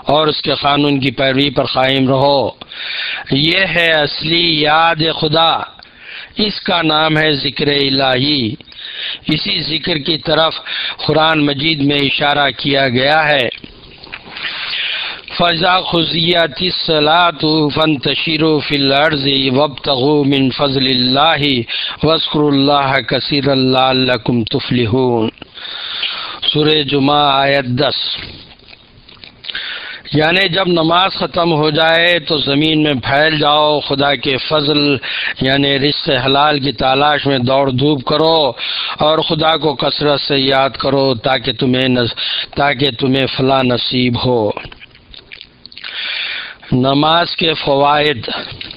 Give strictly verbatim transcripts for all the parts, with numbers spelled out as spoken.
اور اس کے قانون کی پیروی پر قائم رہو۔ یہ ہے اصلی یاد خدا، اس کا نام ہے ذکر الہی۔ اسی ذکر کی طرف قرآن مجید میں اشارہ کیا گیا ہے۔ فَإِذَا قُضِيَتِ الصَّلَاةُ فَانتَشِرُوا فِي الْأَرْضِ وَابْتَغُوا مِنْ فَضْلِ اللَّهِ وَاذْكُرُوا اللَّهَ كَثِيرًا لَعَلَّكُمْ تُفْلِحُونَ۔ سورہ جمعہ آیت دس۔ یعنی جب نماز ختم ہو جائے تو زمین میں پھیل جاؤ، خدا کے فضل یعنی رزق حلال کی تلاش میں دوڑ دھوپ کرو اور خدا کو کثرت سے یاد کرو تاکہ تمہیں نز... تاکہ تمہیں فلاح نصیب ہو۔ نماز کے فوائد۔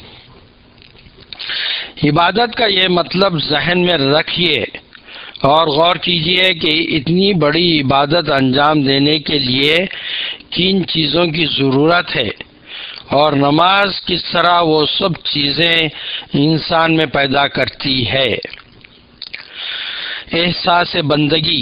عبادت کا یہ مطلب ذہن میں رکھیے اور غور کیجئے کہ اتنی بڑی عبادت انجام دینے کے لیے کن چیزوں کی ضرورت ہے اور نماز کس طرح وہ سب چیزیں انسان میں پیدا کرتی ہے۔ احساس بندگی۔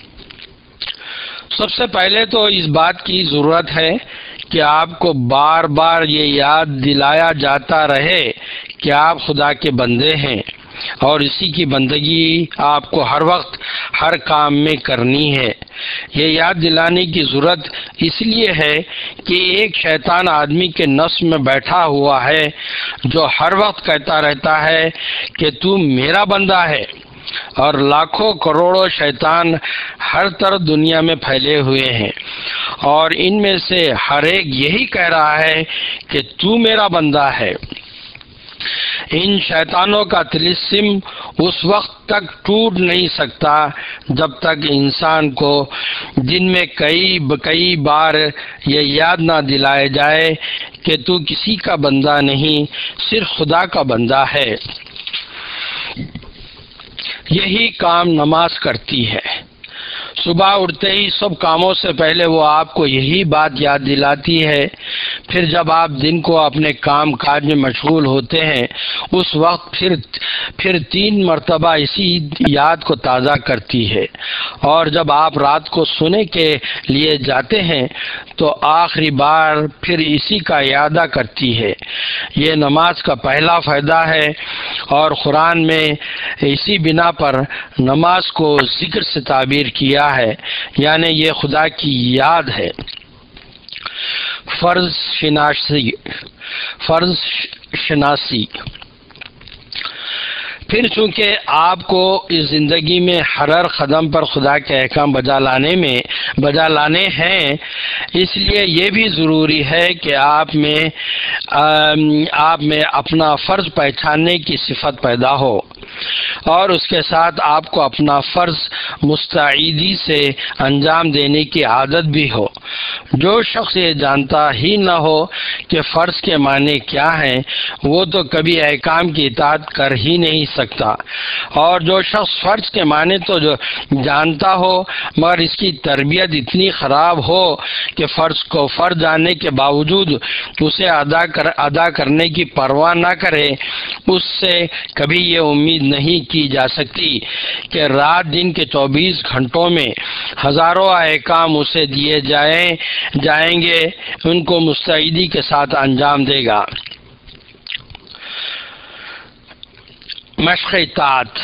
سب سے پہلے تو اس بات کی ضرورت ہے کہ آپ کو بار بار یہ یاد دلایا جاتا رہے کہ آپ خدا کے بندے ہیں اور اسی کی بندگی آپ کو ہر وقت ہر کام میں کرنی ہے۔ یہ یاد دلانے کی ضرورت اس لیے ہے کہ ایک شیطان آدمی کے نفس میں بیٹھا ہوا ہے جو ہر وقت کہتا رہتا ہے کہ تو میرا بندہ ہے، اور لاکھوں کروڑوں شیطان ہر طرف دنیا میں پھیلے ہوئے ہیں اور ان میں سے ہر ایک یہی کہہ رہا ہے کہ تو میرا بندہ ہے۔ ان شیطانوں کا طلسم اس وقت تک ٹوٹ نہیں سکتا جب تک انسان کو دن میں کئی کئی بار یہ یاد نہ دلائے جائے کہ تو کسی کا بندہ نہیں، صرف خدا کا بندہ ہے۔ یہی کام نماز کرتی ہے۔ صبح اٹھتے ہی سب کاموں سے پہلے وہ آپ کو یہی بات یاد دلاتی ہے، پھر جب آپ دن کو اپنے کام کاج میں مشغول ہوتے ہیں اس وقت پھر پھر تین مرتبہ اسی یاد کو تازہ کرتی ہے، اور جب آپ رات کو سونے کے لیے جاتے ہیں تو آخری بار پھر اسی کا اعادہ کرتی ہے۔ یہ نماز کا پہلا فائدہ ہے، اور قرآن میں اسی بنا پر نماز کو ذکر سے تعبیر کیا ہے، یعنی یہ خدا کی یاد ہے۔ فرض شناسی فرض شناسی پھر چونکہ آپ کو اس زندگی میں ہر ہر قدم پر خدا کے احکام بجا لانے میں بجا لانے ہیں، اس لیے یہ بھی ضروری ہے کہ آپ میں آپ میں اپنا فرض پہچاننے کی صفت پیدا ہو، اور اس کے ساتھ آپ کو اپنا فرض مستعدی سے انجام دینے کی عادت بھی ہو۔ جو شخص یہ جانتا ہی نہ ہو کہ فرض کے معنی کیا ہیں وہ تو کبھی احکام کی اطاعت کر ہی نہیں سکتا، اور جو شخص فرض کے معنی تو جو جانتا ہو مگر اس کی تربیت اتنی خراب ہو کہ فرض کو فرض جاننے کے باوجود اسے ادا کر ادا کرنے کی پرواہ نہ کرے، اس سے کبھی یہ امید نہیں کی جا سکتی کہ رات دن کے چوبیس گھنٹوں میں ہزاروں احکام اسے دیے جائیں جائیں گے ان کو مستعدی کے ساتھ انجام دے گا۔ مشق اطاعت۔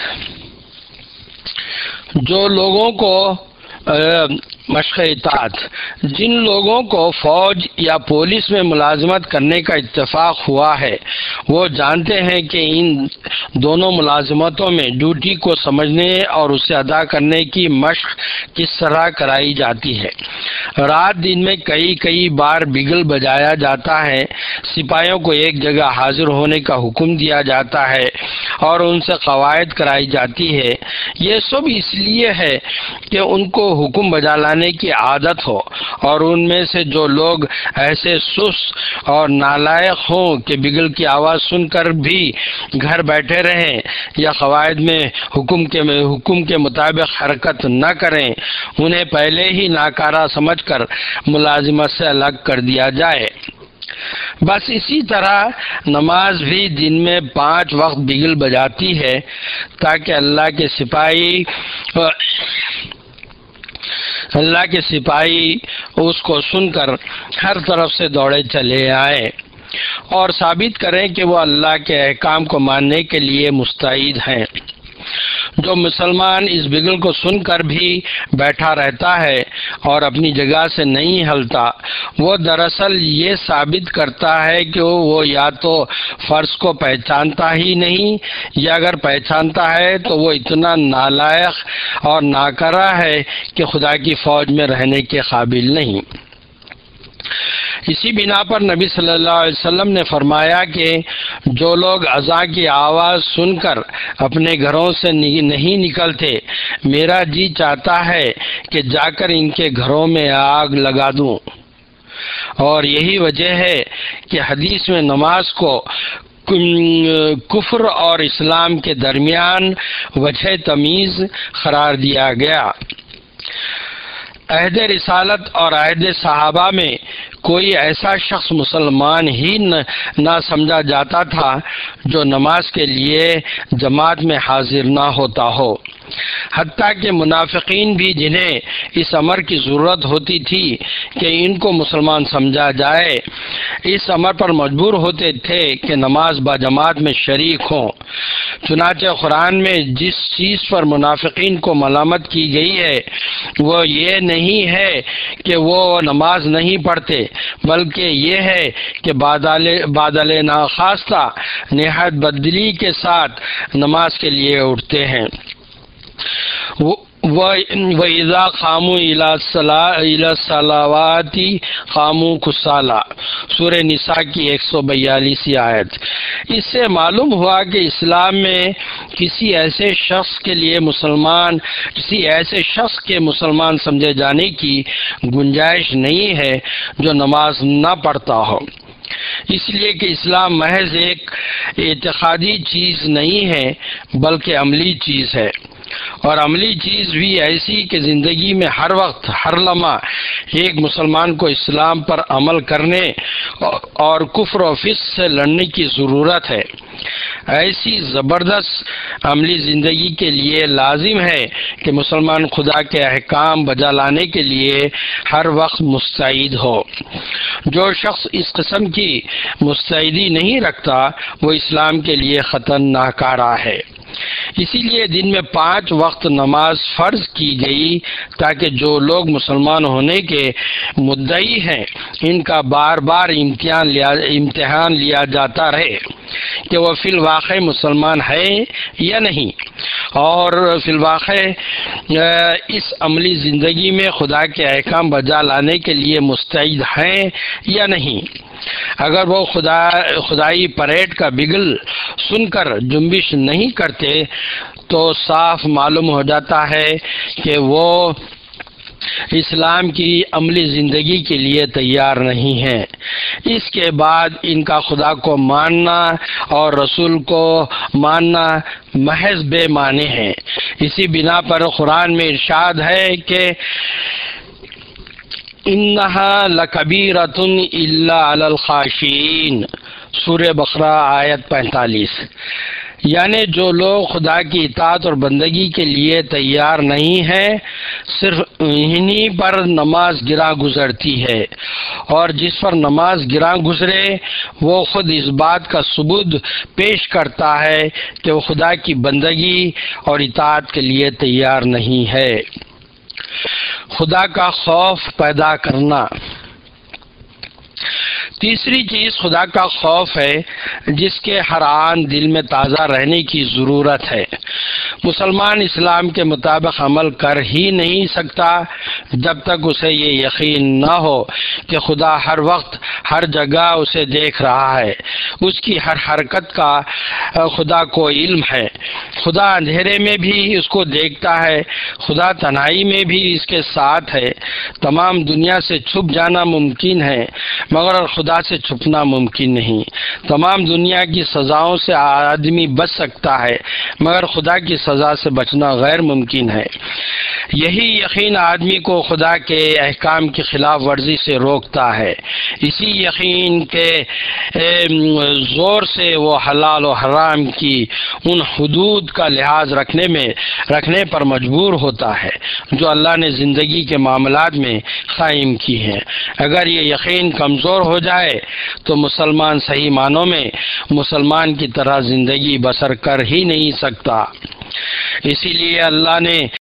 جو لوگوں کو مشق اطاعت جن لوگوں کو فوج یا پولیس میں ملازمت کرنے کا اتفاق ہوا ہے وہ جانتے ہیں کہ ان دونوں ملازمتوں میں ڈیوٹی کو سمجھنے اور اسے ادا کرنے کی مشق کس طرح کرائی جاتی ہے۔ رات دن میں کئی کئی بار بگل بجایا جاتا ہے، سپاہیوں کو ایک جگہ حاضر ہونے کا حکم دیا جاتا ہے اور ان سے قواعد کرائی جاتی ہے۔ یہ سب اس لیے ہے کہ ان کو حکم بجا لانے کی عادت ہو، اور ان میں سے جو لوگ ایسے سست اور نالائق ہوں کہ بگل کی آواز سن کر بھی گھر بیٹھے رہیں یا قواعد میں حکم کے حکم کے مطابق حرکت نہ کریں، انہیں پہلے ہی ناکارہ سمجھ کر ملازمت سے الگ کر دیا جائے۔ بس اسی طرح نماز بھی دن میں پانچ وقت بگل بجاتی ہے تاکہ اللہ کے سپاہی اللہ کے سپاہی اس کو سن کر ہر طرف سے دوڑے چلے آئے اور ثابت کریں کہ وہ اللہ کے احکام کو ماننے کے لیے مستعد ہیں۔ جو مسلمان اس بگل کو سن کر بھی بیٹھا رہتا ہے اور اپنی جگہ سے نہیں ہلتا، وہ دراصل یہ ثابت کرتا ہے کہ وہ یا تو فرض کو پہچانتا ہی نہیں، یا اگر پہچانتا ہے تو وہ اتنا نالائق اور ناکارہ ہے کہ خدا کی فوج میں رہنے کے قابل نہیں۔ اسی بنا پر نبی صلی اللہ علیہ وسلم نے فرمایا کہ جو لوگ اذان کی آواز سن کر اپنے گھروں سے نہیں نکلتے، میرا جی چاہتا ہے کہ جا کر ان کے گھروں میں آگ لگا دوں۔ اور یہی وجہ ہے کہ حدیث میں نماز کو کفر اور اسلام کے درمیان وجہ تمیز قرار دیا گیا۔ عہد رسالت اور عہد صحابہ میں کوئی ایسا شخص مسلمان ہی نہ سمجھا جاتا تھا جو نماز کے لیے جماعت میں حاضر نہ ہوتا ہو، حتیٰ کہ منافقین بھی جنہیں اس امر کی ضرورت ہوتی تھی کہ ان کو مسلمان سمجھا جائے، اس امر پر مجبور ہوتے تھے کہ نماز با جماعت میں شریک ہوں۔ چنانچہ قرآن میں جس چیز پر منافقین کو ملامت کی گئی ہے وہ یہ نہیں ہے کہ وہ نماز نہیں پڑھتے، بلکہ یہ ہے کہ بادل ناخواستہ نہایت بددلی کے ساتھ نماز کے لیے اٹھتے ہیں۔ وَإِذَا قَامُوا إِلَى الصَّلَوَاتِ قَامُوا كُسَالَىٰ، سورہ نساء کی ایک سو بیالیسویں آیت۔ اس سے معلوم ہوا کہ اسلام میں کسی ایسے شخص کے لیے مسلمان کسی ایسے شخص کے مسلمان سمجھے جانے کی گنجائش نہیں ہے جو نماز نہ پڑھتا ہو، اس لیے کہ اسلام محض ایک اعتقادی چیز نہیں ہے بلکہ عملی چیز ہے، اور عملی چیز بھی ایسی کہ زندگی میں ہر وقت ہر لمحہ ایک مسلمان کو اسلام پر عمل کرنے اور کفر و فسق سے لڑنے کی ضرورت ہے۔ ایسی زبردست عملی زندگی کے لیے لازم ہے کہ مسلمان خدا کے احکام بجا لانے کے لیے ہر وقت مستعد ہو۔ جو شخص اس قسم کی مستعدی نہیں رکھتا وہ اسلام کے لیے خطرناک ہے۔ اسی لیے دن میں پانچ وقت نماز فرض کی گئی تاکہ جو لوگ مسلمان ہونے کے مدعی ہیں ان کا بار بار امتحان لیا امتحان لیا جاتا رہے کہ وہ فی الواقع مسلمان ہے یا نہیں، اور فی الواقع اس عملی زندگی میں خدا کے احکام بجا لانے کے لیے مستعد ہیں یا نہیں۔ اگر وہ خدا خدائی پریڈ کا بگل سن کر جنبش نہیں کرتے تو صاف معلوم ہو جاتا ہے کہ وہ اسلام کی عملی زندگی کے لیے تیار نہیں ہے۔ اس کے بعد ان کا خدا کو ماننا اور رسول کو ماننا محض بے معنی ہے۔ اسی بنا پر قرآن میں ارشاد ہے کہ انہا لکبیرۃ الا علی الخاشعین، سورہ بقرہ آیت پینتالیس، یعنی جو لوگ خدا کی اطاعت اور بندگی کے لیے تیار نہیں ہیں صرف انہی پر نماز گراں گزرتی ہے، اور جس پر نماز گراں گزرے وہ خود اس بات کا ثبوت پیش کرتا ہے کہ وہ خدا کی بندگی اور اطاعت کے لیے تیار نہیں ہے۔ خدا کا خوف پیدا کرنا۔ تیسری چیز خدا کا خوف ہے جس کے ہر آن دل میں تازہ رہنے کی ضرورت ہے۔ مسلمان اسلام کے مطابق عمل کر ہی نہیں سکتا جب تک اسے یہ یقین نہ ہو کہ خدا ہر وقت ہر جگہ اسے دیکھ رہا ہے، اس کی ہر حرکت کا خدا کو علم ہے۔ خدا اندھیرے میں بھی اس کو دیکھتا ہے، خدا تنہائی میں بھی اس کے ساتھ ہے۔ تمام دنیا سے چھپ جانا ممکن ہے مگر خدا سے چھپنا ممکن نہیں۔ تمام دنیا کی سزاؤں سے آدمی بچ سکتا ہے مگر خدا کی سزا سے بچنا غیر ممکن ہے۔ یہی یقین آدمی کو کو خدا کے احکام کی خلاف ورزی سے روکتا ہے۔ اسی یقین کے زور سے وہ حلال و حرام کی ان حدود کا لحاظ رکھنے میں رکھنے پر مجبور ہوتا ہے جو اللہ نے زندگی کے معاملات میں قائم کی ہیں۔ اگر یہ یقین کمزور ہو جائے تو مسلمان صحیح معنوں میں مسلمان کی طرح زندگی بسر کر ہی نہیں سکتا۔ اسی لیے اللہ نے